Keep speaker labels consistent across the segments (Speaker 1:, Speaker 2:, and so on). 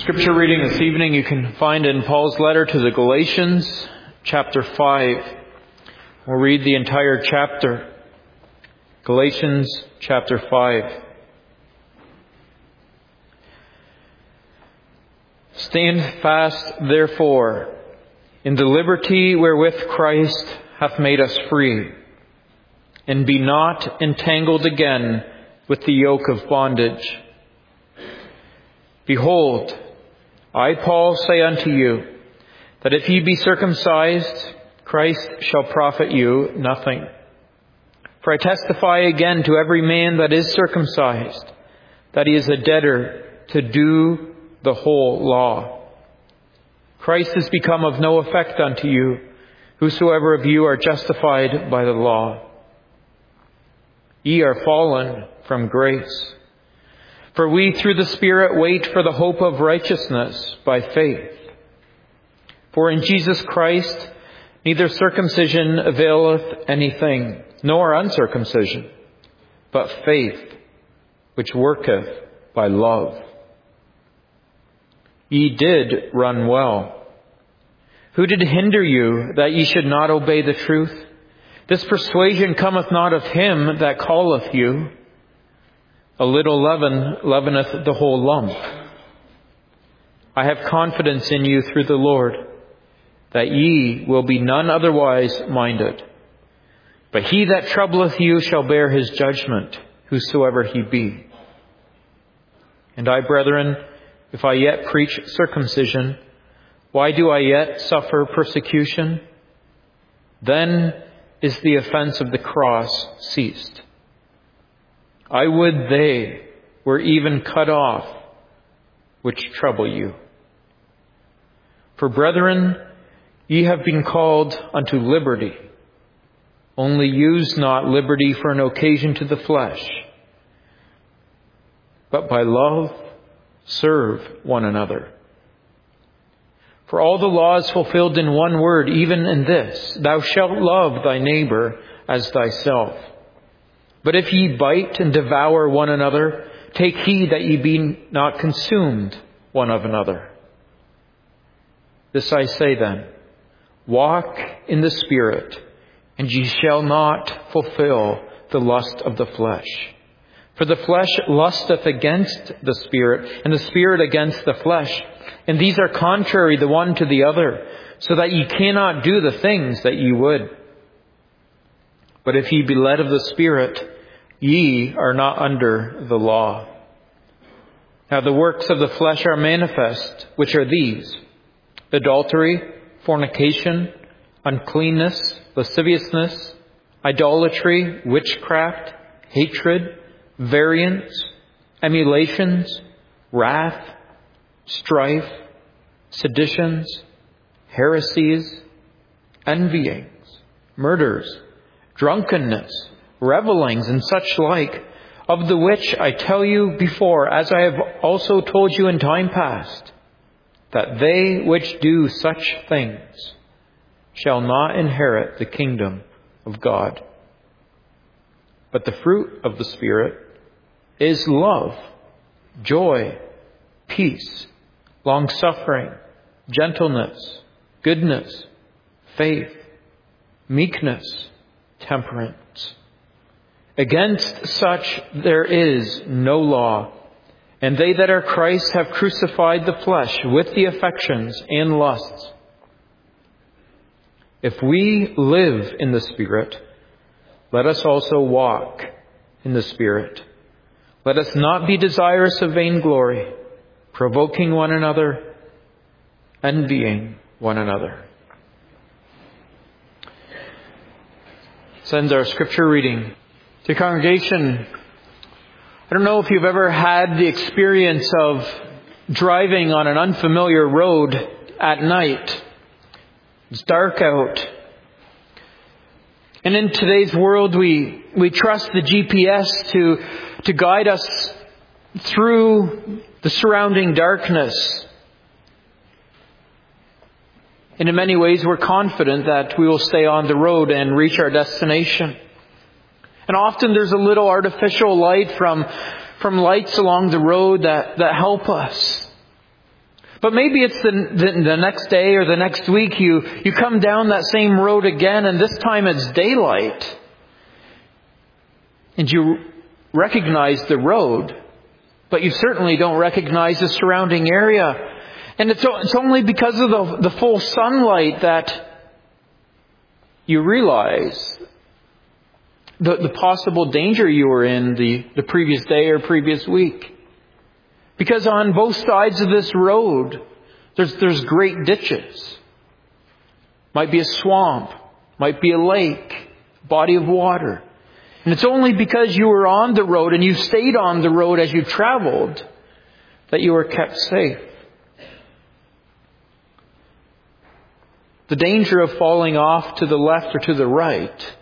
Speaker 1: Scripture reading this evening you can find in Paul's letter to the Galatians, chapter 5. We'll read the entire chapter. Galatians, chapter 5. Stand fast, therefore, in the liberty wherewith Christ hath made us free, and be not entangled again with the yoke of bondage. Behold, I, Paul, say unto you, that if ye be circumcised, Christ shall profit you nothing. For I testify again to every man that is circumcised, that he is a debtor to do the whole law. Christ is become of no effect unto you, whosoever of you are justified by the law. Ye are fallen from grace. For we through the Spirit wait for the hope of righteousness by faith. For in Jesus Christ neither circumcision availeth anything, nor uncircumcision, but faith which worketh by love. Ye did run well. Who did hinder you that ye should not obey the truth? This persuasion cometh not of him that calleth you. A little leaven leaveneth the whole lump. I have confidence in you through the Lord, that ye will be none otherwise minded. But he that troubleth you shall bear his judgment, whosoever he be. And I, brethren, if I yet preach circumcision, why do I yet suffer persecution? Then is the offense of the cross ceased. I would they were even cut off, which trouble you. For brethren, ye have been called unto liberty. Only use not liberty for an occasion to the flesh, but by love serve one another. For all the law is fulfilled in one word, even in this, thou shalt love thy neighbor as thyself. But if ye bite and devour one another, take heed that ye be not consumed one of another. This I say then, walk in the Spirit, and ye shall not fulfill the lust of the flesh. For the flesh lusteth against the Spirit, and the Spirit against the flesh. And these are contrary the one to the other, so that ye cannot do the things that ye would. But if ye be led of the Spirit, ye are not under the law. Now the works of the flesh are manifest, which are these: adultery, fornication, uncleanness, lasciviousness, idolatry, witchcraft, hatred, variance, emulations, wrath, strife, seditions, heresies, envyings, murders, drunkenness, revelings, and such like, of the which I tell you before, as I have also told you in time past, that they which do such things shall not inherit the kingdom of God. But the fruit of the Spirit is love, joy, peace, long-suffering, gentleness, goodness, faith, meekness, temperance. Against such there is no law. And they that are Christ have crucified the flesh with the affections and lusts. If we live in the Spirit, let us also walk in the Spirit. Let us not be desirous of vainglory, provoking one another, envying one another. This ends our scripture reading. To congregation, I don't know if you've ever had the experience of driving on an unfamiliar road at night. It's dark out. And in today's world, we trust the GPS to guide us through the surrounding darkness. And in many ways, we're confident that we will stay on the road and reach our destination. And often there's a little artificial light from lights along the road that help us. But maybe it's the next day or the next week you come down that same road again, and this time it's daylight. And you recognize the road, but you certainly don't recognize the surrounding area. And it's only because of the full sunlight that you realize the possible danger you were in the previous day or previous week. Because on both sides of this road, there's great ditches. Might be a swamp, might be a lake, body of water. And it's only because you were on the road and you stayed on the road as you traveled that you were kept safe. The danger of falling off to the left or to the right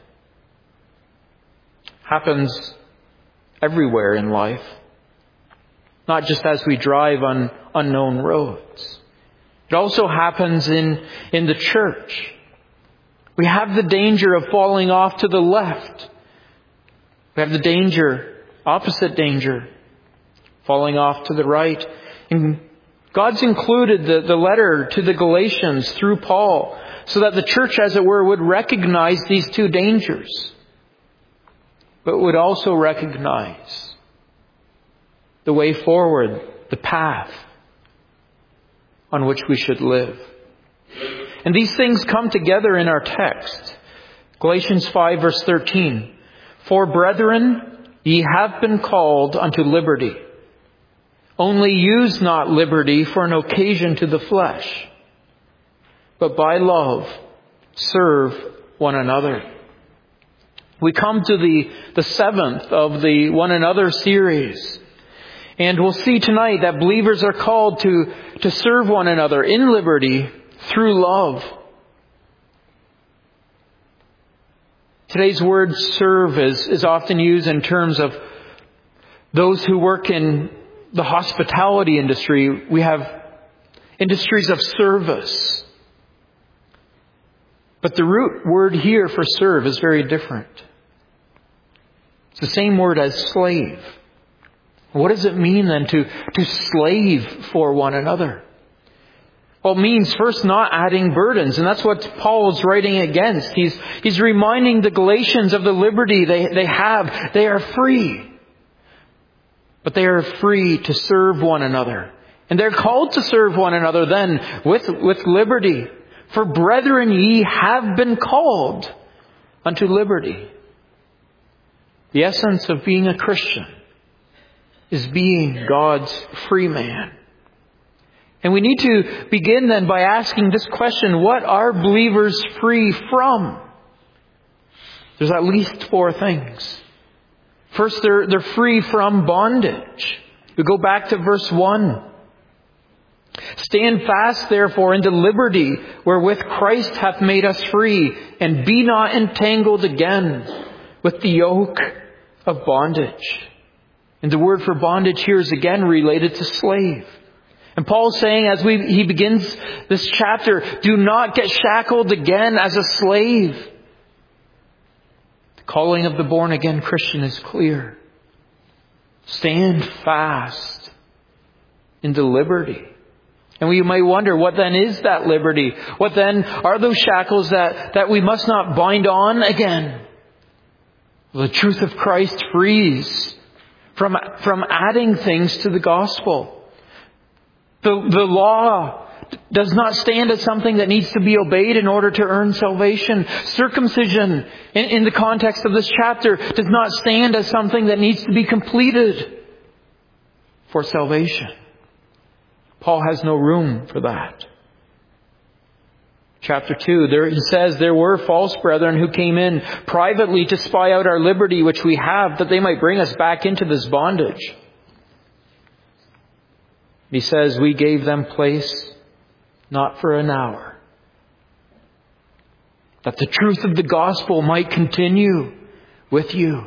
Speaker 1: happens everywhere in life. Not just as we drive on unknown roads. It also happens in the church. We have the danger of falling off to the left. We have the opposite danger, falling off to the right. And God's included the letter to the Galatians through Paul so that the church, as it were, would recognize these two dangers, but would also recognize the way forward, the path on which we should live. And these things come together in our text. Galatians 5 verse 13. For brethren, ye have been called unto liberty. Only use not liberty for an occasion to the flesh, but by love serve one another. We come to the seventh of the One Another series. And we'll see tonight that believers are called to serve one another in liberty through love. Today's word serve is often used in terms of those who work in the hospitality industry. We have industries of service. But the root word here for serve is very different. It's the same word as slave. What does it mean then to slave for one another? Well, it means first not adding burdens. And that's what Paul is writing against. He's reminding the Galatians of the liberty they have. They are free. But they are free to serve one another. And they're called to serve one another then with liberty. For brethren, ye have been called unto liberty. The essence of being a Christian is being God's free man. And we need to begin then by asking this question: what are believers free from? There's at least four things. First, they're free from bondage. We go back to verse 1. Stand fast, therefore, into liberty wherewith Christ hath made us free, and be not entangled again with the yoke of bondage. And the word for bondage here is again related to slave. And Paul's saying as he begins this chapter, do not get shackled again as a slave. The calling of the born again Christian is clear. Stand fast in the liberty. And we might wonder, what then is that liberty? What then are those shackles that we must not bind on again? Well, the truth of Christ frees from adding things to the gospel. The law does not stand as something that needs to be obeyed in order to earn salvation. Circumcision, in the context of this chapter, does not stand as something that needs to be completed for salvation. Paul has no room for that. Chapter 2, he says, there were false brethren who came in privately to spy out our liberty which we have, that they might bring us back into this bondage. He says, we gave them place not for an hour, that the truth of the gospel might continue with you.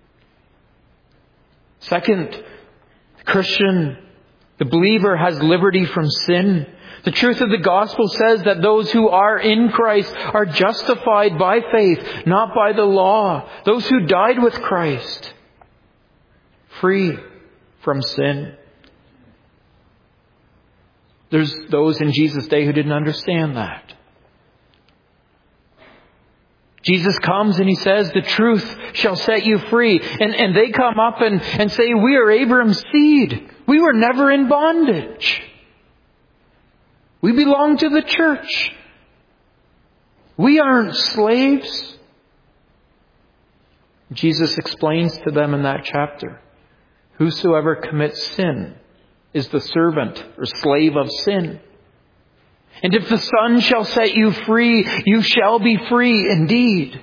Speaker 1: Second, Christian, the believer has liberty from sin. The truth of the gospel says that those who are in Christ are justified by faith, not by the law. Those who died with Christ, free from sin. There's those in Jesus' day who didn't understand that. Jesus comes and He says, the truth shall set you free. And they come up and say, we are Abraham's seed. We were never in bondage. We belong to the church. We aren't slaves. Jesus explains to them in that chapter, whosoever commits sin is the servant or slave of sin. And if the Son shall set you free, you shall be free indeed.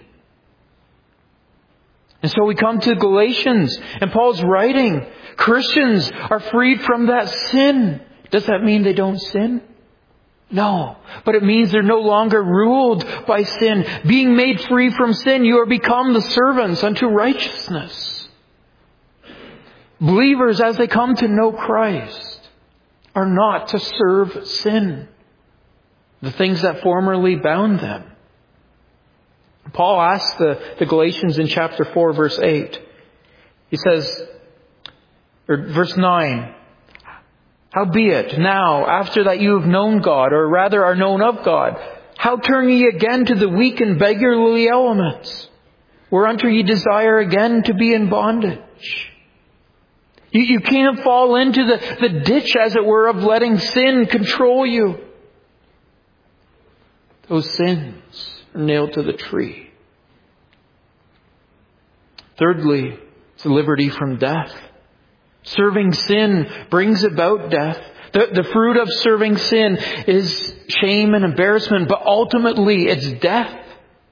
Speaker 1: And so we come to Galatians, and Paul's writing, Christians are freed from that sin. Does that mean they don't sin? No, but it means they're no longer ruled by sin. Being made free from sin, you are become the servants unto righteousness. Believers, as they come to know Christ, are not to serve sin, the things that formerly bound them. Paul asks the Galatians in chapter 4, verse 8. He says, or verse 9, howbeit, now, after that you have known God, or rather are known of God, how turn ye again to the weak and beggarly elements, whereunto ye desire again to be in bondage? You can't fall into the ditch, as it were, of letting sin control you. Those sins are nailed to the tree. Thirdly, it's liberty from death. Serving sin brings about death. The fruit of serving sin is shame and embarrassment, but ultimately it's death.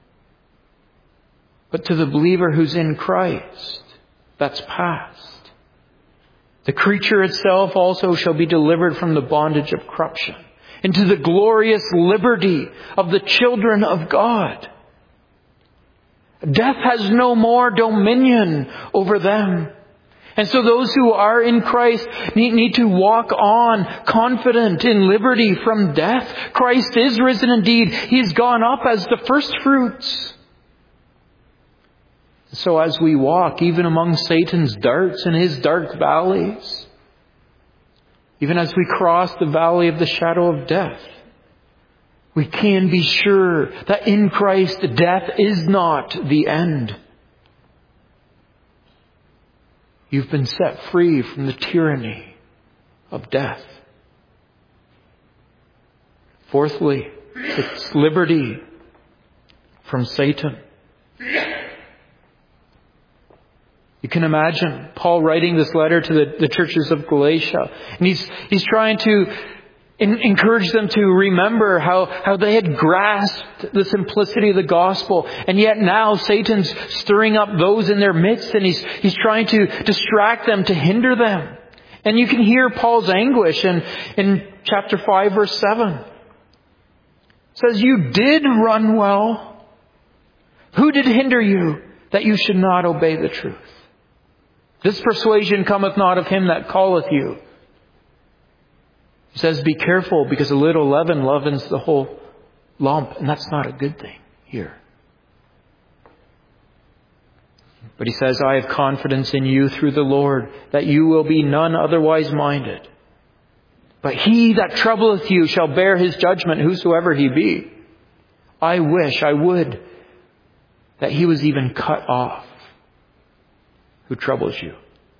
Speaker 1: But to the believer who's in Christ, that's past. The creature itself also shall be delivered from the bondage of corruption into the glorious liberty of the children of God. Death has no more dominion over them. And so those who are in Christ need to walk on confident in liberty from death. Christ is risen indeed. He's gone up as the first fruits. So as we walk, even among Satan's darts and his dark valleys, even as we cross the valley of the shadow of death, we can be sure that in Christ death is not the end. You've been set free from the tyranny of death. Fourthly, it's liberty from Satan. You can imagine Paul writing this letter to the churches of Galatia. And he's trying to encourage them to remember how they had grasped the simplicity of the gospel. And yet now Satan's stirring up those in their midst, and he's trying to distract them, to hinder them. And you can hear Paul's anguish in chapter 5, verse 7. It says, you did run well. Who did hinder you that you should not obey the truth? This persuasion cometh not of him that calleth you. He says, be careful, because a little leaven leavens the whole lump. And that's not a good thing here. But he says, I have confidence in you through the Lord, that you will be none otherwise minded. But he that troubleth you shall bear his judgment, whosoever he be. I would that he was even cut off who troubles you.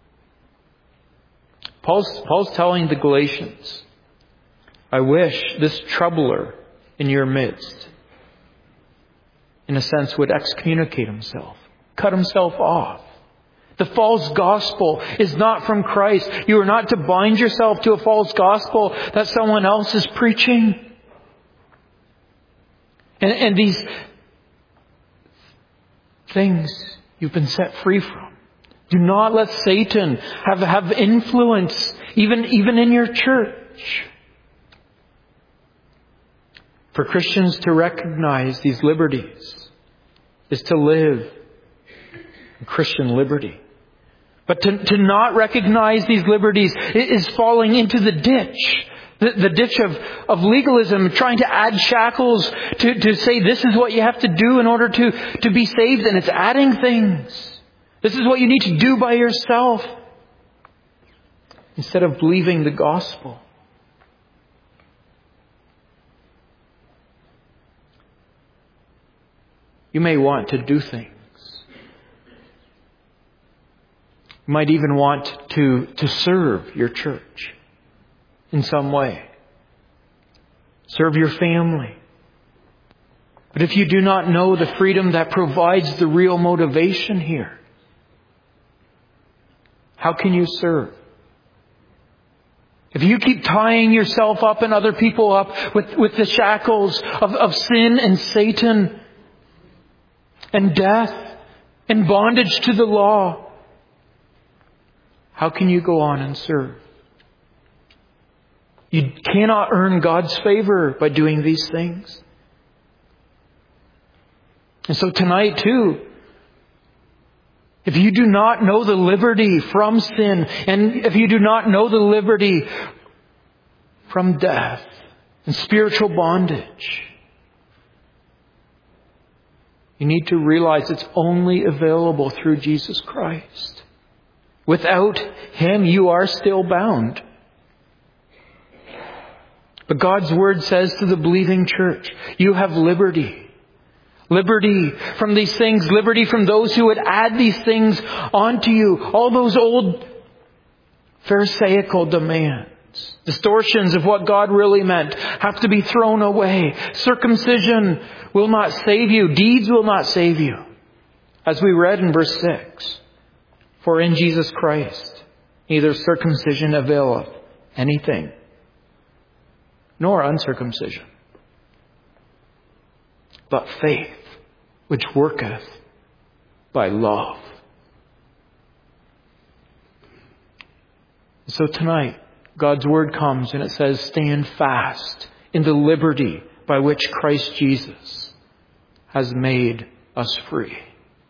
Speaker 1: Paul's telling the Galatians, I wish this troubler in your midst, in a sense, would excommunicate himself, cut himself off. The false gospel is not from Christ. You are not to bind yourself to a false gospel that someone else is preaching. And these things you've been set free from. Do not let Satan have influence even in your church. For Christians to recognize these liberties is to live in Christian liberty. But to not recognize these liberties is falling into the ditch. The ditch of legalism, trying to add shackles to say this is what you have to do in order to be saved, and it's adding things. This is what you need to do by yourself, instead of believing the gospel. You may want to do things. You might even want to serve your church in some way. Serve your family. But if you do not know the freedom that provides the real motivation here, how can you serve? If you keep tying yourself up and other people up with the shackles of sin and Satan and death and bondage to the law, how can you go on and serve? You cannot earn God's favor by doing these things. And so tonight too, if you do not know the liberty from sin, and if you do not know the liberty from death and spiritual bondage, you need to realize it's only available through Jesus Christ. Without Him, you are still bound. But God's Word says to the believing church, you have liberty. Liberty from these things. Liberty from those who would add these things onto you. All those old Pharisaical demands. Distortions of what God really meant have to be thrown away. Circumcision will not save you. Deeds will not save you. As we read in verse 6. For in Jesus Christ neither circumcision availeth anything, nor uncircumcision, but faith which worketh by love. So tonight, God's Word comes and it says, stand fast in the liberty by which Christ Jesus has made us free.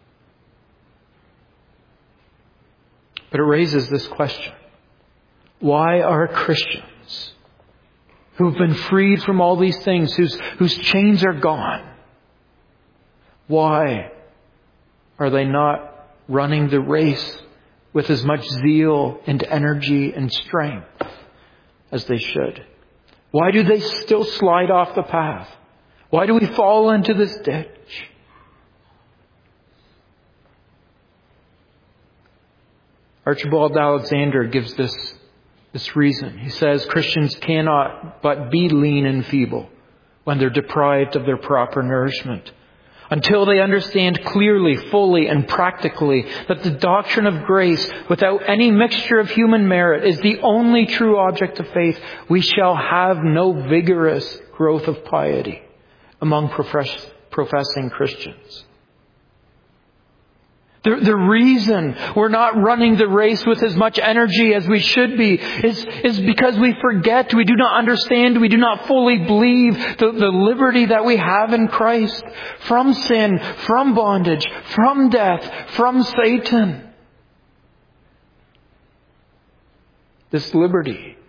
Speaker 1: But it raises this question. Why are Christians who've been freed from all these things, whose chains are gone, why are they not running the race with as much zeal and energy and strength as they should? Why do they still slide off the path? Why do we fall into this ditch? Archibald Alexander gives this reason. He says Christians cannot but be lean and feeble when they're deprived of their proper nourishment, until they understand clearly, fully, and practically that the doctrine of grace, without any mixture of human merit, is the only true object of faith. We shall have no vigorous growth of piety among professing Christians. The reason we're not running the race with as much energy as we should be is because we forget, we do not understand, we do not fully believe the liberty that we have in Christ from sin, from bondage, from death, from Satan. This liberty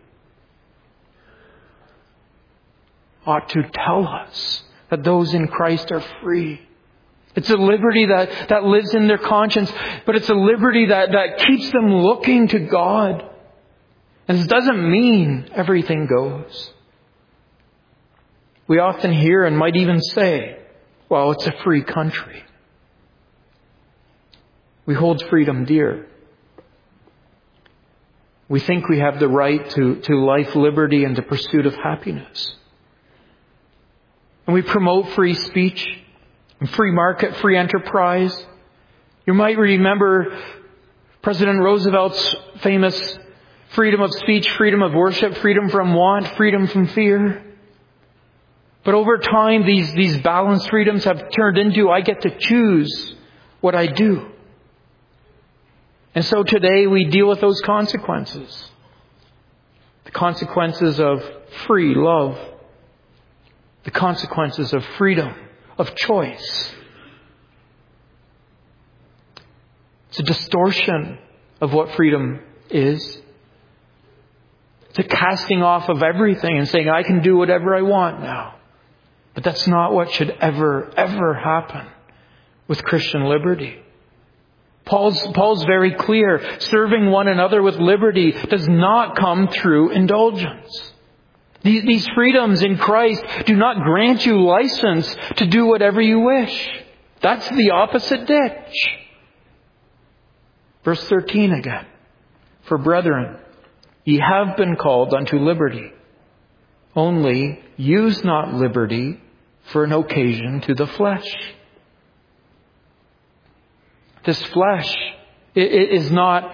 Speaker 1: ought to tell us that those in Christ are free. It's a liberty that lives in their conscience, but it's a liberty that keeps them looking to God. And this doesn't mean everything goes. We often hear and might even say, well, it's a free country. We hold freedom dear. We think we have the right to life, liberty, and the pursuit of happiness. And we promote free speech, free market, free enterprise. You might remember President Roosevelt's famous freedom of speech, freedom of worship, freedom from want, freedom from fear. But over time, these balanced freedoms have turned into, I get to choose what I do. And so today we deal with those consequences. The consequences of free love. The consequences of freedom, of choice. It's a distortion of what freedom is. It's a casting off of everything and saying, I can do whatever I want now. But that's not what should ever, ever happen with Christian liberty. Paul's very clear. Serving one another with liberty does not come through indulgence. These freedoms in Christ do not grant you license to do whatever you wish. That's the opposite ditch. Verse 13 again. For brethren, ye have been called unto liberty. Only use not liberty for an occasion to the flesh. This flesh is not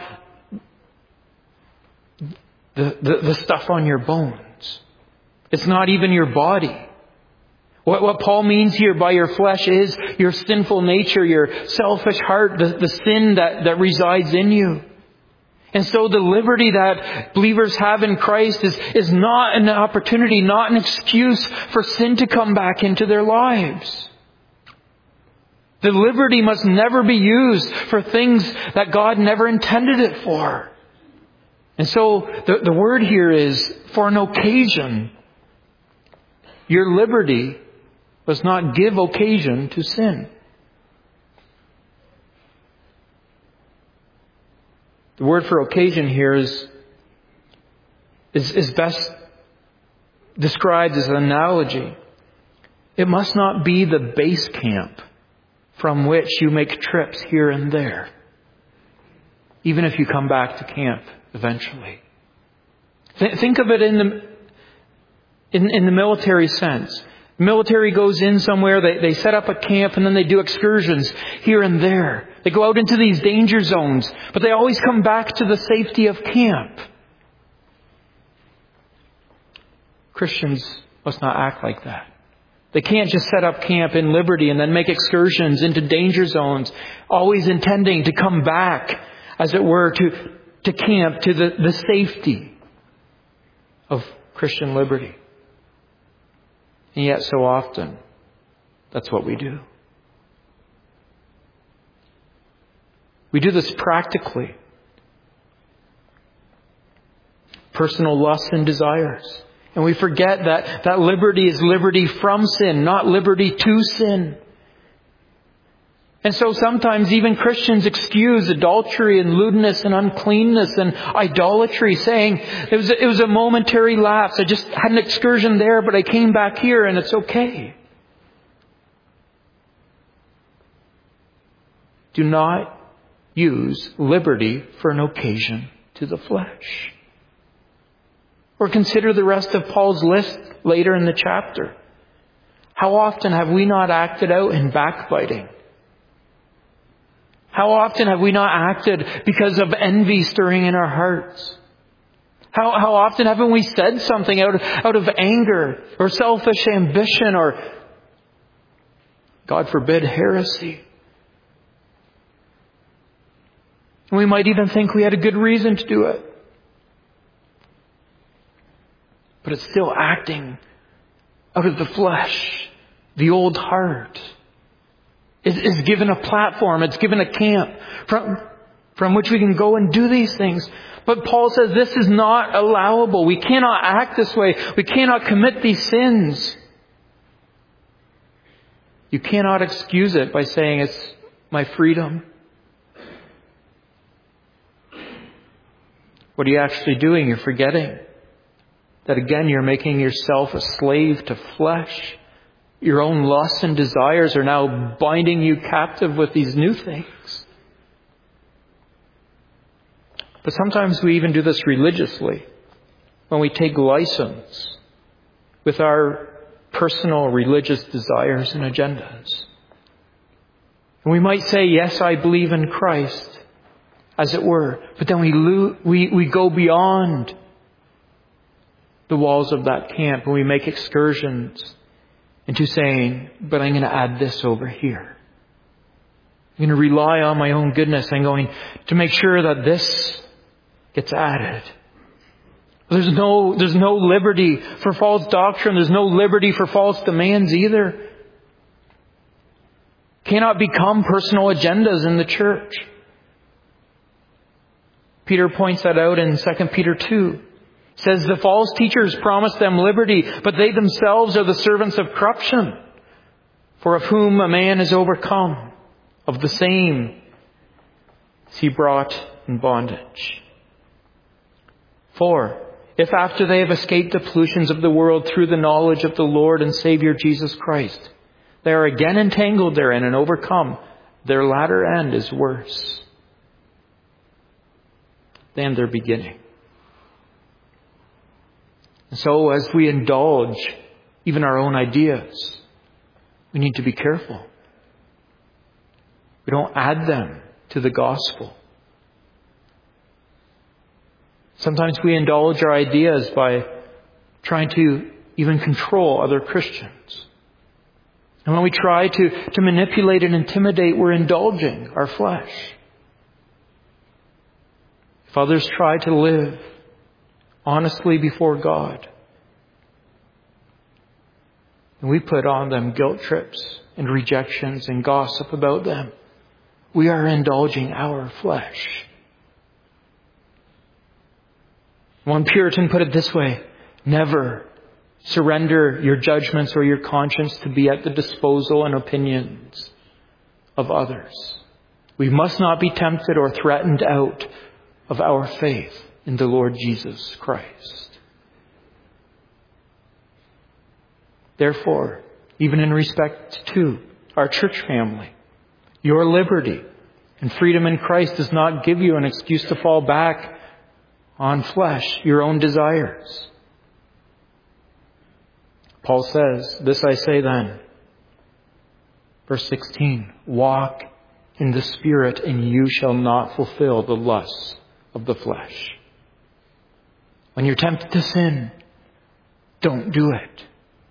Speaker 1: the stuff on your bones. It's not even your body. What Paul means here by your flesh is your sinful nature, your selfish heart, the sin that resides in you. And so the liberty that believers have in Christ is not an opportunity, not an excuse for sin to come back into their lives. The liberty must never be used for things that God never intended it for. And so the word here is for an occasion. Your liberty must not give occasion to sin. The word for occasion here is best described as an analogy. It must not be the base camp from which you make trips here and there, even if you come back to camp eventually. Think of it in the military sense. The military goes in somewhere, they set up a camp, and then they do excursions here and there. They go out into these danger zones, but they always come back to the safety of camp. Christians must not act like that. They can't just set up camp in liberty and then make excursions into danger zones, always intending to come back, as it were, to camp, to the safety of Christian liberty. And yet so often, that's what we do. We do this practically. Personal lusts and desires. And we forget that liberty is liberty from sin, not liberty to sin. And so sometimes even Christians excuse adultery and lewdness and uncleanness and idolatry, saying it was a momentary lapse. I just had an excursion there, but I came back here and it's okay. Do not use liberty for an occasion to the flesh. Or consider the rest of Paul's list later in the chapter. How often have we not acted out in backbiting? How often have we not acted because of envy stirring in our hearts? How often haven't we said something out of anger or selfish ambition or, God forbid, heresy? And we might even think we had a good reason to do it. But it's still acting out of the flesh, the old heart. It's given a platform, it's given a camp from which we can go and do these things. But Paul says this is not allowable. We cannot act this way. We cannot commit these sins. You cannot excuse it by saying it's my freedom. What are you actually doing? You're forgetting that again you're making yourself a slave to flesh. Your own lusts and desires are now binding you captive with these new things. But sometimes we even do this religiously, when we take license with our personal religious desires and agendas. And we might say, yes, I believe in Christ, as it were, but then we go beyond the walls of that camp and we make excursions into saying, but I'm going to add this over here. I'm going to rely on my own goodness. I'm going to make sure that this gets added. There's no liberty for false doctrine. There's no liberty for false demands either. Cannot become personal agendas in the church. Peter points that out in 2 Peter 2. It says the false teachers promise them liberty, but they themselves are the servants of corruption. For of whom a man is overcome, of the same is he brought in bondage. For if after they have escaped the pollutions of the world through the knowledge of the Lord and Savior Jesus Christ, they are again entangled therein and overcome, their latter end is worse than their beginning. And so as we indulge even our own ideas, we need to be careful. We don't add them to the gospel. Sometimes we indulge our ideas by trying to even control other Christians. And when we try to manipulate and intimidate, we're indulging our flesh. If others try to live honestly before God, and we put on them guilt trips and rejections and gossip about them, we are indulging our flesh. One Puritan put it this way: never surrender your judgments or your conscience to be at the disposal and opinions of others. We must not be tempted or threatened out of our faith in the Lord Jesus Christ. Therefore, even in respect to our church family, your liberty and freedom in Christ does not give you an excuse to fall back on flesh, your own desires. Paul says, "This I say then," verse 16, "walk in the Spirit, and you shall not fulfill the lusts of the flesh." When you're tempted to sin, don't do it.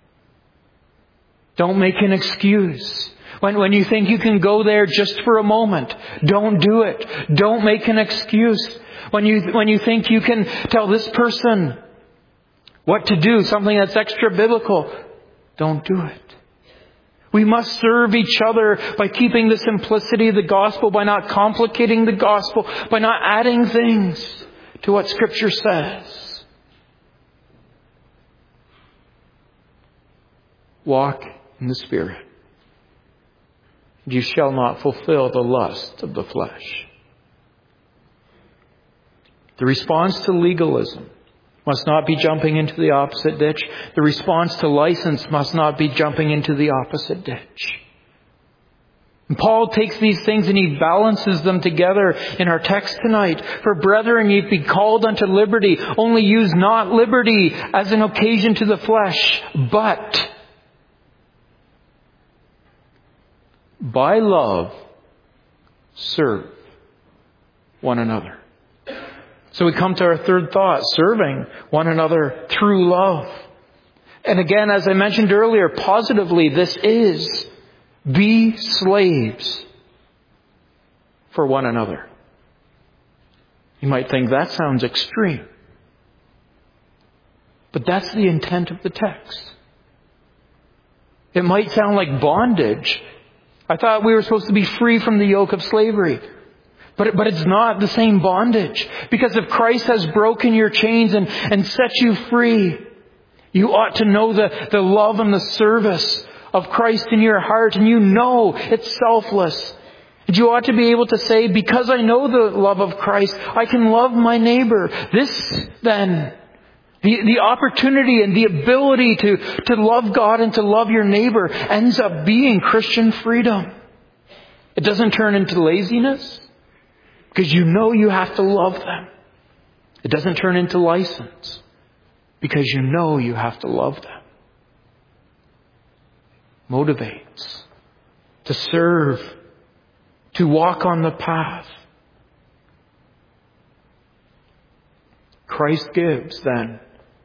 Speaker 1: Don't make an excuse. When you think you can go there just for a moment, don't do it. Don't make an excuse. When you think you can tell this person what to do, something that's extra biblical, don't do it. We must serve each other by keeping the simplicity of the gospel, by not complicating the gospel, by not adding things to what Scripture says. Walk in the Spirit. You shall not fulfill the lust of the flesh. The response to legalism must not be jumping into the opposite ditch. The response to license must not be jumping into the opposite ditch. And Paul takes these things and he balances them together in our text tonight. "For brethren, ye be called unto liberty. Only use not liberty as an occasion to the flesh, but by love serve one another." So we come to our third thought, serving one another through love. And again, as I mentioned earlier, positively, this is be slaves for one another. You might think that sounds extreme. But that's the intent of the text. It might sound like bondage. I thought we were supposed to be free from the yoke of slavery. But it's not the same bondage. Because if Christ has broken your chains and set you free, you ought to know the love and the service of Christ in your heart. And you know it's selfless. And you ought to be able to say, because I know the love of Christ, I can love my neighbor. This then, the opportunity and the ability to love God and to love your neighbor ends up being Christian freedom. It doesn't turn into laziness. Because you know you have to love them. It doesn't turn into license. Because you know you have to love them. Motivates to serve, to walk on the path. Christ gives then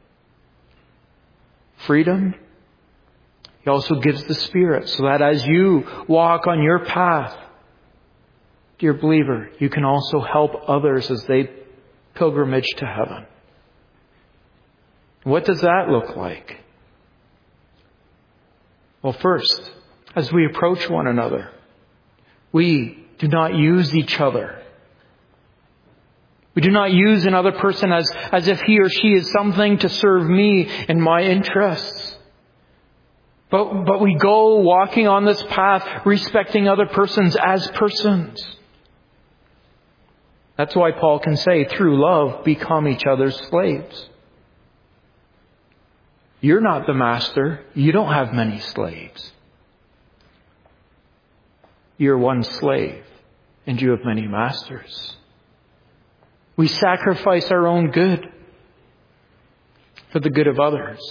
Speaker 1: freedom. He also gives the Spirit, so that as you walk on your path, dear believer, you can also help others as they pilgrimage to heaven. What does that look like? Well, first, as we approach one another, we do not use each other. We do not use another person as if he or she is something to serve me and my interests. But we go walking on this path, respecting other persons as persons. That's why Paul can say, through love, become each other's slaves. You're not the master. You don't have many slaves. you're one slave and you have many masters. We sacrifice our own good for the good of others.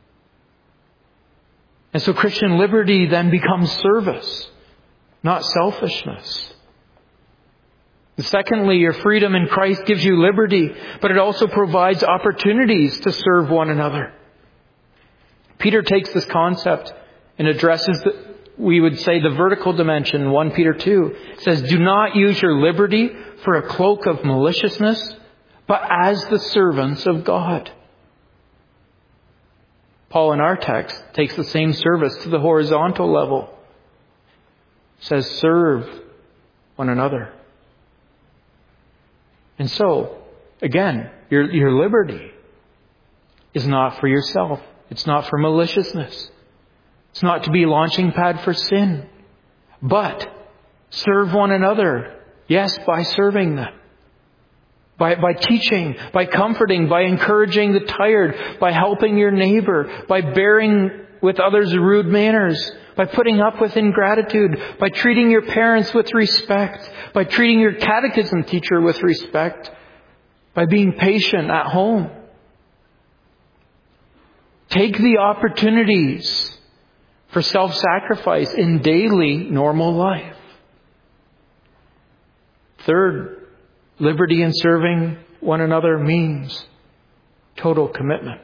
Speaker 1: And so Christian liberty then becomes service, not selfishness. And secondly, your freedom in Christ gives you liberty, but it also provides opportunities to serve one another. Peter takes this concept and addresses, we would say, the vertical dimension. 1 Peter 2 says, do not use your liberty for a cloak of maliciousness, but as the servants of God. Paul in our text takes the same service to the horizontal level. Says, serve one another. And so, again, your liberty is not for yourself. It's not for maliciousness. It's not to be a launching pad for sin. But serve one another. Yes, by serving them. By teaching, by comforting, by encouraging the tired, by helping your neighbor, by bearing with others' rude manners, by putting up with ingratitude, by treating your parents with respect, by treating your catechism teacher with respect, by being patient at home. Take the opportunities for self-sacrifice in daily, normal life. Third, liberty in serving one another means total commitment.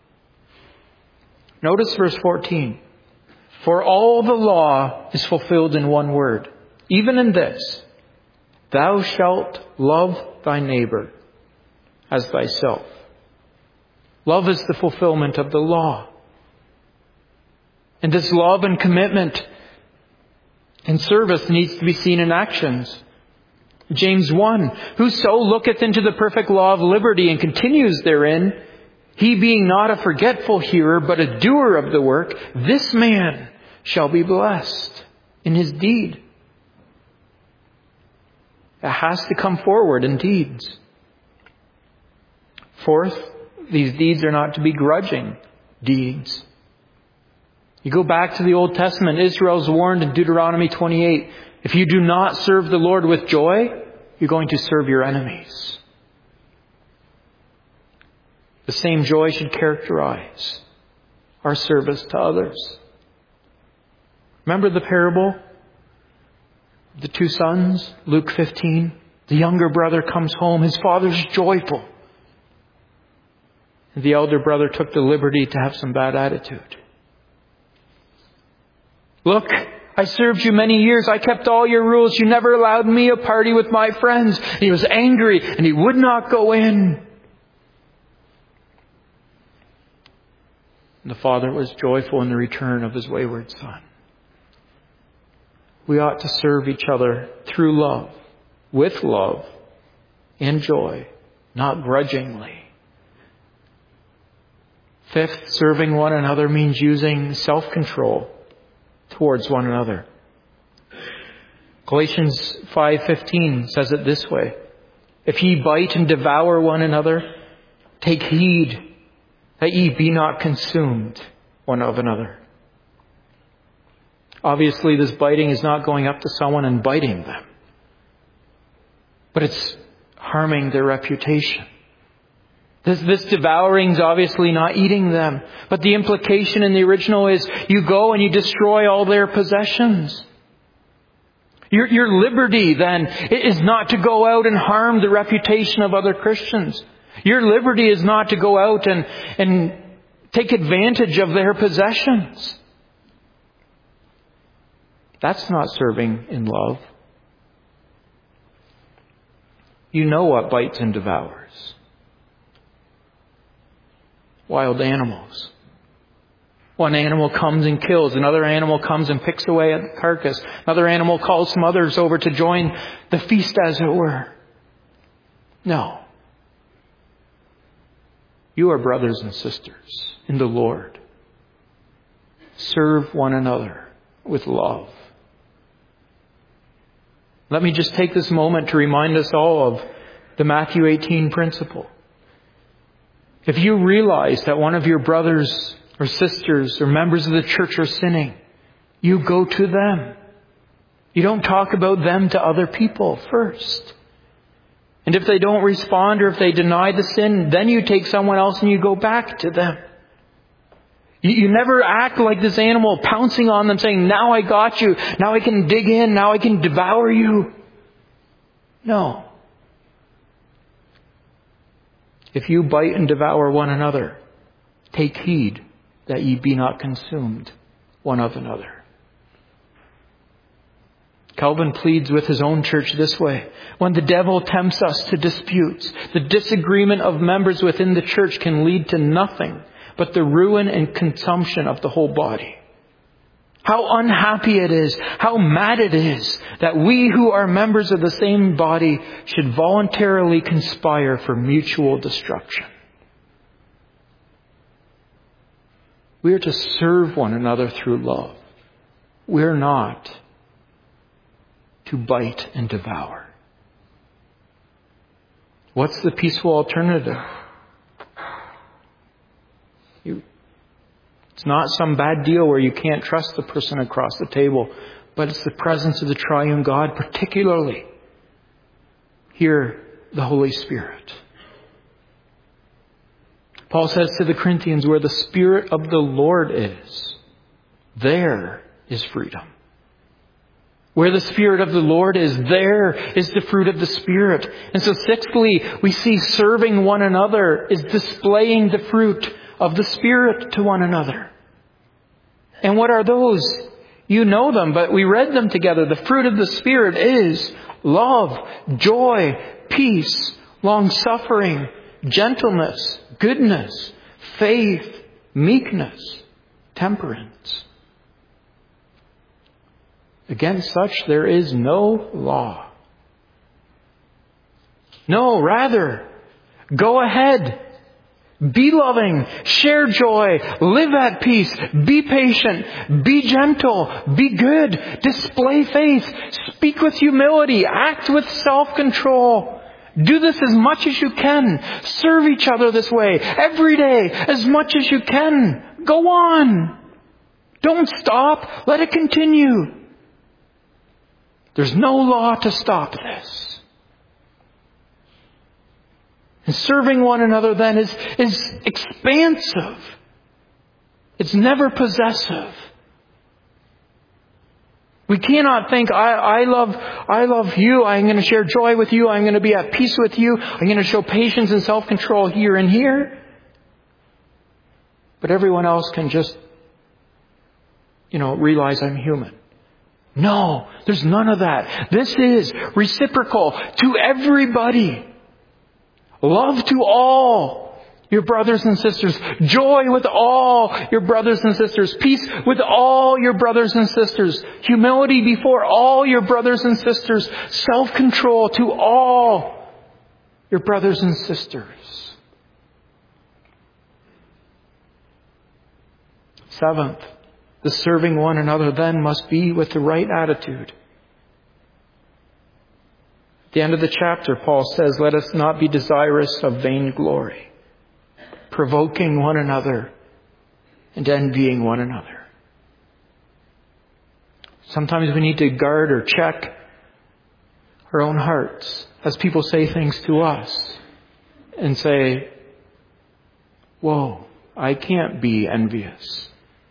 Speaker 1: Notice verse 14. For all the law is fulfilled in one word, even in this, thou shalt love thy neighbor as thyself. Love is the fulfillment of the law. And this love and commitment and service needs to be seen in actions. James 1, whoso looketh into the perfect law of liberty and continues therein, he being not a forgetful hearer, but a doer of the work, this man shall be blessed in his deed. It has to come forward in deeds. Fourth, these deeds are not to be grudging deeds. You go back to the Old Testament, Israel's warned in Deuteronomy 28, if you do not serve the Lord with joy, you're going to serve your enemies. The same joy should characterize our service to others. Remember the parable? The two sons, Luke 15. The younger brother comes home. His father's joyful. And the elder brother took the liberty to have some bad attitude. Look, I served you many years. I kept all your rules. You never allowed me a party with my friends. And he was angry and he would not go in. And the father was joyful in the return of his wayward son. We ought to serve each other through love, with love and joy, not grudgingly. Fifth, serving one another means using self-control towards one another. Galatians 5:15 says it this way. If ye bite and devour one another, take heed that ye be not consumed one of another. Obviously, this biting is not going up to someone and biting them, but it's harming their reputation. This devouring is obviously not eating them. But the implication in the original is you go and you destroy all their possessions. Your liberty then is not to go out and harm the reputation of other Christians. Your liberty is not to go out and take advantage of their possessions. That's not serving in love. You know what bites and devours. Wild animals. One animal comes and kills. Another animal comes and picks away at the carcass. Another animal calls some others over to join the feast, as it were. No. You are brothers and sisters in the Lord. Serve one another with love. Let me just take this moment to remind us all of the Matthew 18 principle. If you realize that one of your brothers or sisters or members of the church are sinning, you go to them. You don't talk about them to other people first. And if they don't respond or if they deny the sin, then you take someone else and you go back to them. You never act like this animal pouncing on them saying, now I got you, now I can dig in, now I can devour you. No. If you bite and devour one another, take heed that ye be not consumed one of another. Calvin pleads with his own church this way. When the devil tempts us to disputes, the disagreement of members within the church can lead to nothing but the ruin and consumption of the whole body. How unhappy it is, how mad it is that we who are members of the same body should voluntarily conspire for mutual destruction. We are to serve one another through love. We're not to bite and devour. What's the peaceful alternative? It's not some bad deal where you can't trust the person across the table, but it's the presence of the triune God, particularly here, the Holy Spirit. Paul says to the Corinthians, where the Spirit of the Lord is, there is freedom. Where the Spirit of the Lord is, there is the fruit of the Spirit. And so sixthly, we see serving one another is displaying the fruit of the Spirit to one another. And what are those? You know them, but we read them together. The fruit of the Spirit is love, joy, peace, long-suffering, gentleness, goodness, faith, meekness, temperance. Against such there is no law. No, rather, go ahead. Be loving, share joy, live at peace, be patient, be gentle, be good, display faith, speak with humility, act with self-control. Do this as much as you can. Serve each other this way every day as much as you can. Go on. Don't stop. Let it continue. There's no law to stop this. And serving one another then is expansive. It's never possessive. We cannot think, I love you, I'm going to share joy with you, I'm going to be at peace with you, I'm going to show patience and self-control here and here. But everyone else can just, realize I'm human. No, there's none of that. This is reciprocal to everybody. Love to all your brothers and sisters. Joy with all your brothers and sisters. Peace with all your brothers and sisters. Humility before all your brothers and sisters. Self-control to all your brothers and sisters. Seventh, the serving one another then must be with the right attitude. At the end of the chapter, Paul says, let us not be desirous of vain glory, provoking one another and envying one another. Sometimes we need to guard or check our own hearts as people say things to us and say, whoa, I can't be envious.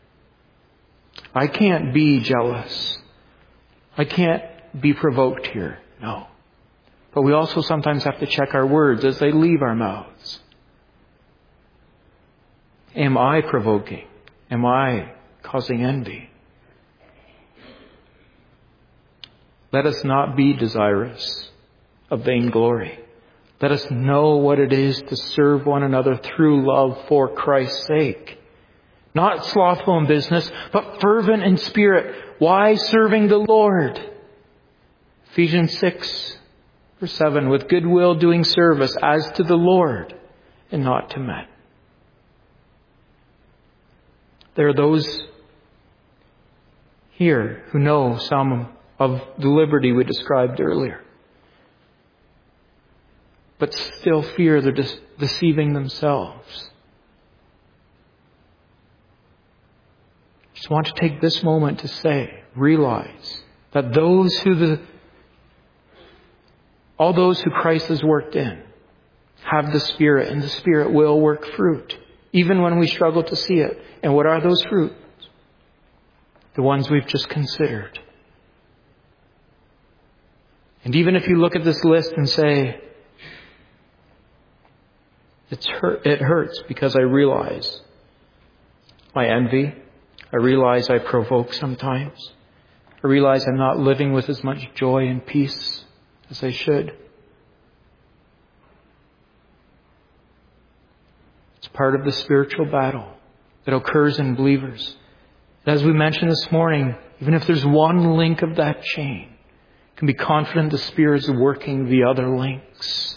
Speaker 1: I can't be jealous. I can't be provoked here. No. But we also sometimes have to check our words as they leave our mouths. Am I provoking? Am I causing envy? Let us not be desirous of vainglory. Let us know what it is to serve one another through love for Christ's sake. Not slothful in business, but fervent in spirit. Why? Serving the Lord. Ephesians 6, verse 7, with goodwill doing service as to the Lord and not to men. There are those here who know some of the liberty we described earlier, but still fear they're deceiving themselves. I just want to take this moment to say, realize That all those who Christ has worked in have the Spirit, and the Spirit will work fruit, even when we struggle to see it. And what are those fruits? The ones we've just considered. And even if you look at this list and say, it hurts because I realize my envy. I realize I provoke sometimes. I realize I'm not living with as much joy and peace as I should. It's part of the spiritual battle that occurs in believers. As we mentioned this morning, even if there's one link of that chain, you can be confident the Spirit is working the other links.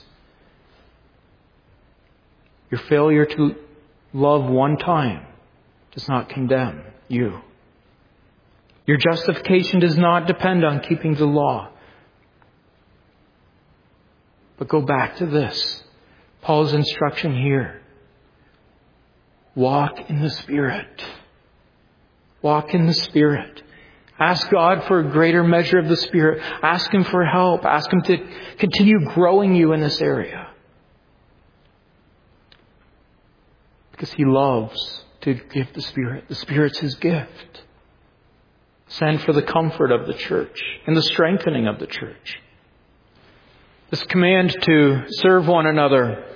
Speaker 1: Your failure to love one time does not condemn you. Your justification does not depend on keeping the law. But go back to this. Paul's instruction here. Walk in the Spirit. Walk in the Spirit. Ask God for a greater measure of the Spirit. Ask Him for help. Ask Him to continue growing you in this area. Because He loves to give the Spirit. The Spirit's His gift. Send for the comfort of the church and the strengthening of the church. This command to serve one another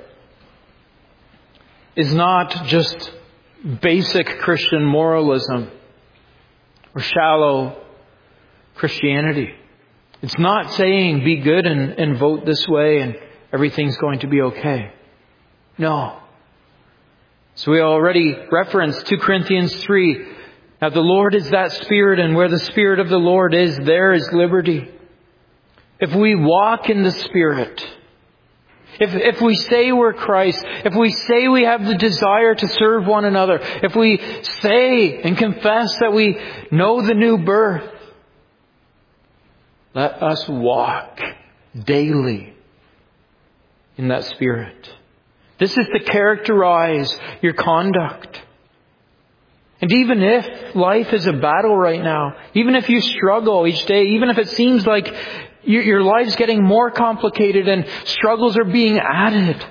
Speaker 1: is not just basic Christian moralism or shallow Christianity. It's not saying be good and vote this way and everything's going to be okay. No. So we already referenced 2 Corinthians 3. Now the Lord is that Spirit, and where the Spirit of the Lord is, there is liberty. If we walk in the Spirit, if we say we're Christ, if we say we have the desire to serve one another, if we say and confess that we know the new birth, let us walk daily in that Spirit. This is to characterize your conduct. And even if life is a battle right now, even if you struggle each day, even if it seems like your life's getting more complicated and struggles are being added,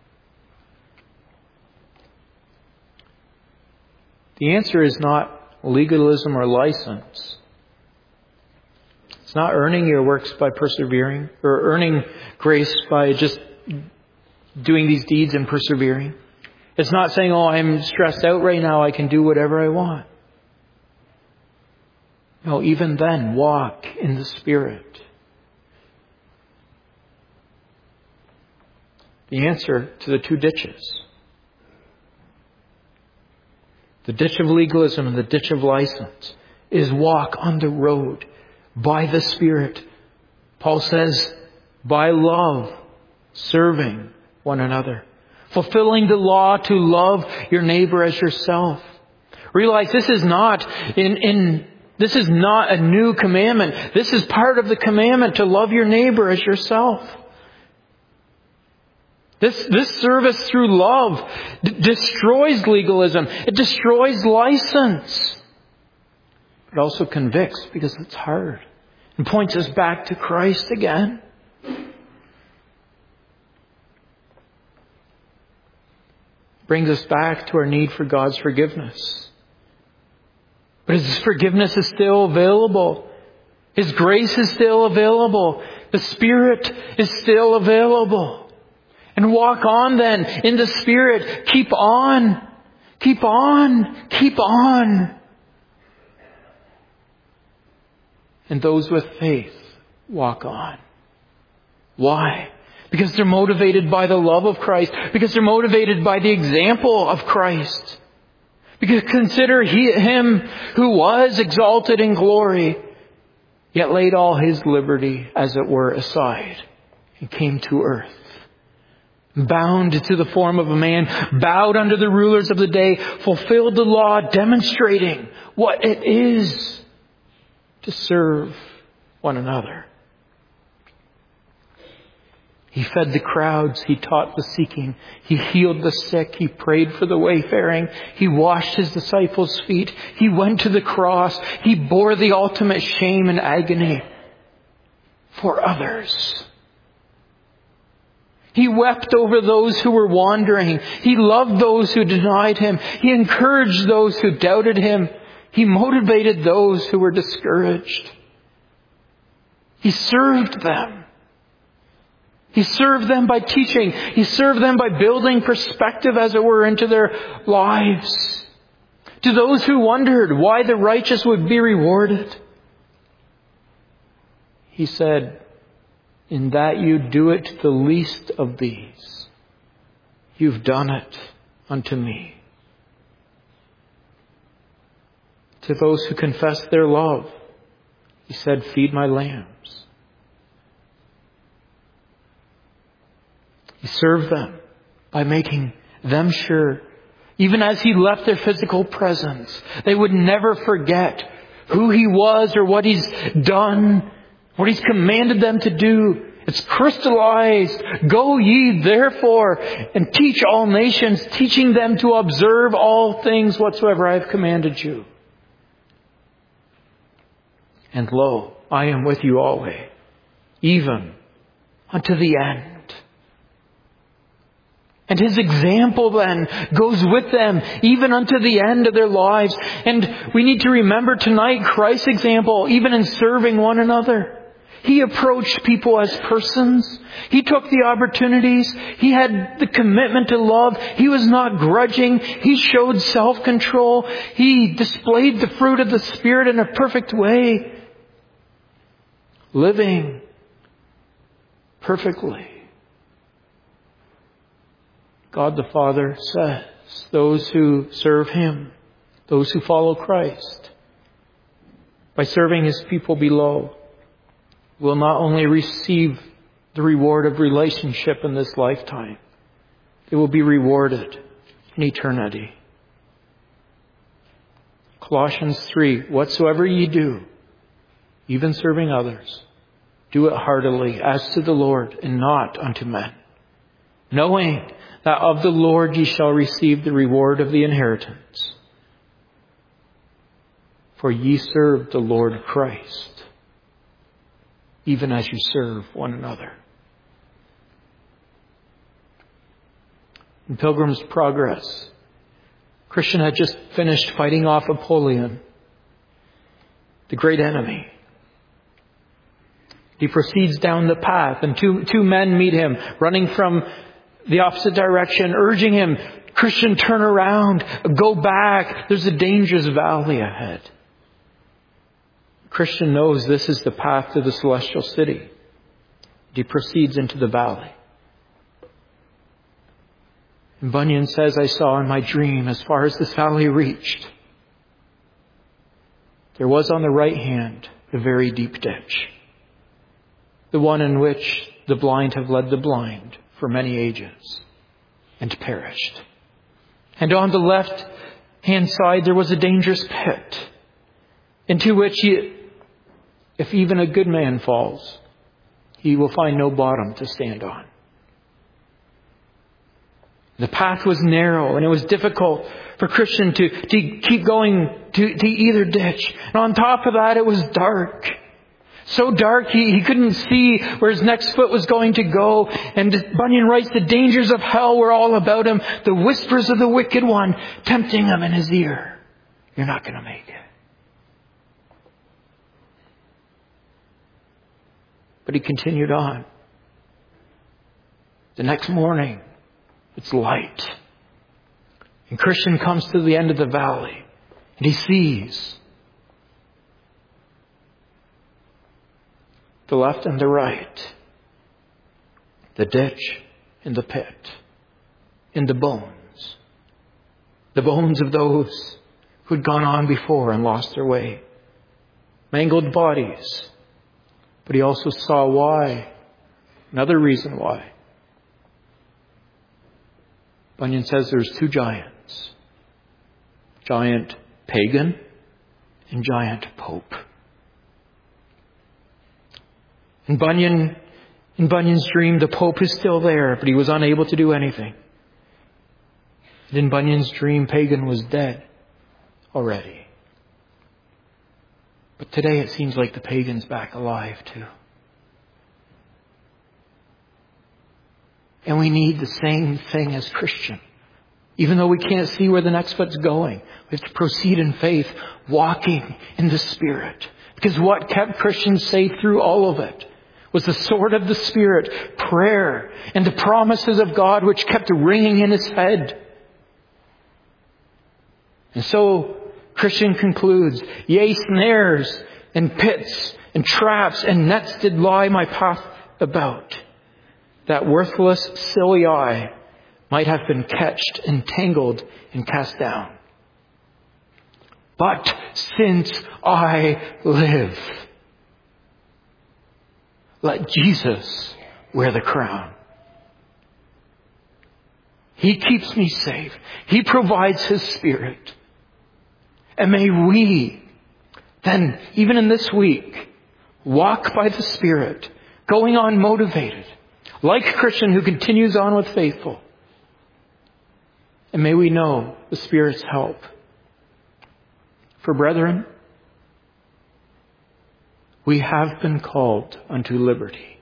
Speaker 1: the answer is not legalism or license. It's not earning your works by persevering or earning grace by just doing these deeds and persevering. It's not saying, oh, I'm stressed out right now, I can do whatever I want. No, even then, walk in the Spirit. The answer to the two ditches, the ditch of legalism and the ditch of license, is walk on the road by the Spirit. Paul says, by love, serving one another. Fulfilling the law to love your neighbor as yourself. Realize this is not this is not a new commandment. This is part of the commandment to love your neighbor as yourself. This service through love destroys legalism. It destroys license. It also convicts because it's hard and points us back to Christ again. Brings us back to our need for God's forgiveness. But His forgiveness is still available. His grace is still available. The Spirit is still available. And walk on then in the Spirit. Keep on. Keep on. Keep on. And those with faith walk on. Why? Because they're motivated by the love of Christ. Because they're motivated by the example of Christ. Because consider Him who was exalted in glory, yet laid all His liberty, as it were, aside, and came to earth. Bound to the form of a man, bowed under the rulers of the day, fulfilled the law, demonstrating what it is to serve one another. He fed the crowds. He taught the seeking. He healed the sick. He prayed for the wayfaring. He washed his disciples' feet. He went to the cross. He bore the ultimate shame and agony for others. He wept over those who were wandering. He loved those who denied him. He encouraged those who doubted him. He motivated those who were discouraged. He served them. He served them by teaching. He served them by building perspective, as it were, into their lives. To those who wondered why the righteous would be rewarded, He said, "In that you do it to the least of these, you've done it unto me." To those who confess their love, He said, "Feed my lambs." He served them by making them sure, even as He left their physical presence, they would never forget who He was or what He's done, what He's commanded them to do. It's crystallized. "Go ye therefore and teach all nations, teaching them to observe all things whatsoever I have commanded you. And lo, I am with you always, even unto the end." And His example then goes with them even unto the end of their lives. And we need to remember tonight Christ's example even in serving one another. He approached people as persons. He took the opportunities. He had the commitment to love. He was not grudging. He showed self-control. He displayed the fruit of the Spirit in a perfect way, living perfectly. God the Father says those who serve Him, those who follow Christ, by serving His people below, will not only receive the reward of relationship in this lifetime, they will be rewarded in eternity. Colossians 3, "Whatsoever ye do, even serving others, do it heartily as to the Lord and not unto men, knowing that of the Lord ye shall receive the reward of the inheritance. For ye serve the Lord Christ, even as you serve one another." In Pilgrim's Progress, Christian had just finished fighting off Apollyon, the great enemy. He proceeds down the path, and two men meet him, running from the opposite direction, urging him, "Christian, turn around, go back. There's a dangerous valley ahead." Christian knows this is the path to the celestial city. He proceeds into the valley. And Bunyan says, "I saw in my dream, as far as this valley reached, there was on the right hand a very deep ditch, the one in which the blind have led the blind for many ages and perished. And on the left hand side there was a dangerous pit, into which if even a good man falls, he will find no bottom to stand on." The path was narrow and it was difficult for Christian to keep going to either ditch. And on top of that, it was dark. So dark he couldn't see where his next foot was going to go. And Bunyan writes, the dangers of hell were all about him. The whispers of the wicked one tempting him in his ear. "You're not going to make it." But he continued on. The next morning, it's light. And Christian comes to the end of the valley and he sees the left and the right, the ditch and the pit, and the bones of those who had gone on before and lost their way, mangled bodies. But he also saw why, another reason why. Bunyan says there's two giants, giant pagan and giant pope. And Bunyan, In Bunyan's dream, the Pope is still there, but he was unable to do anything. And in Bunyan's dream, Pagan was dead already. But today it seems like the pagan's back alive too. And we need the same thing as Christian. Even though we can't see where the next foot's going, we have to proceed in faith, walking in the Spirit. Because what kept Christians safe through all of it was the sword of the Spirit, prayer, and the promises of God which kept ringing in his head. And so Christian concludes, yea, snares and pits and traps and nets did lie my path about, that worthless, silly I might have been catched, entangled, and cast down. But since I live, let Jesus wear the crown. He keeps me safe. He provides His Spirit. And may we then, even in this week, walk by the Spirit, going on motivated, like Christian who continues on with faithful. And may we know the Spirit's help. For brethren, we have been called unto liberty.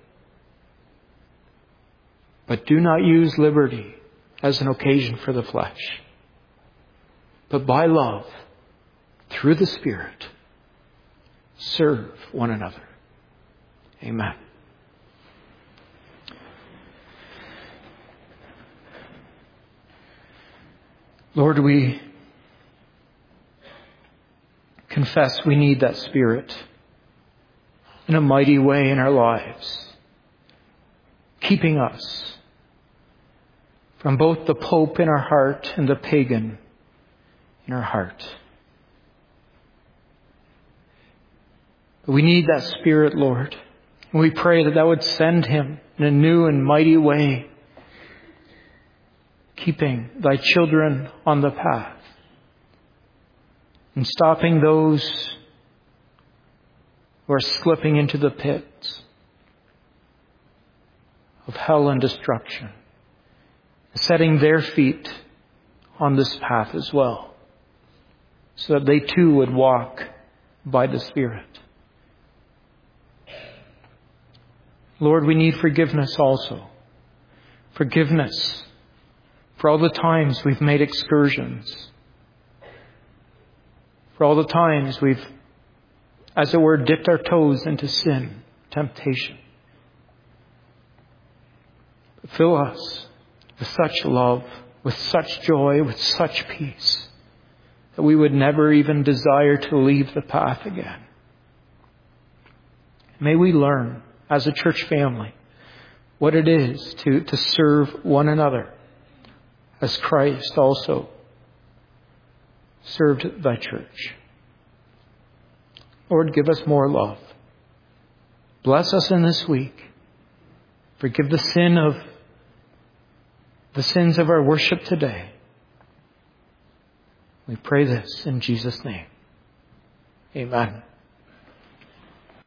Speaker 1: But do not use liberty as an occasion for the flesh. But by love, through the Spirit, serve one another. Amen. Lord, we confess we need that Spirit in a mighty way in our lives, keeping us from both the Pope in our heart and the pagan in our heart. We need that Spirit, Lord. And we pray that would send Him in a new and mighty way, keeping Thy children on the path and stopping those who are slipping into the pits of hell and destruction, setting their feet on this path as well, so that they too would walk by the Spirit. Lord, we need forgiveness also. Forgiveness for all the times we've made excursions. For all the times we've, as it were, dipped our toes into sin, temptation. Fill us with such love, with such joy, with such peace, that we would never even desire to leave the path again. May we learn as a church family what it is to serve one another as Christ also served Thy church. Lord, give us more love. Bless us in this week. Forgive the sins of our worship today. We pray this in Jesus' name. Amen.